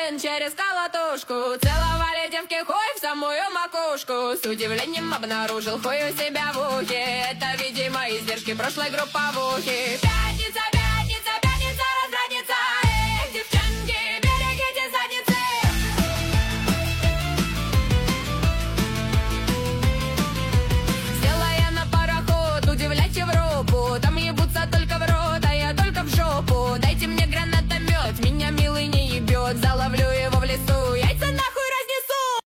член через колотушку. Целовали девки хуй в самую макушку. С удивлением обнаружил хуй у себя в ухе. Это, видимо, издержки прошлой групповухи.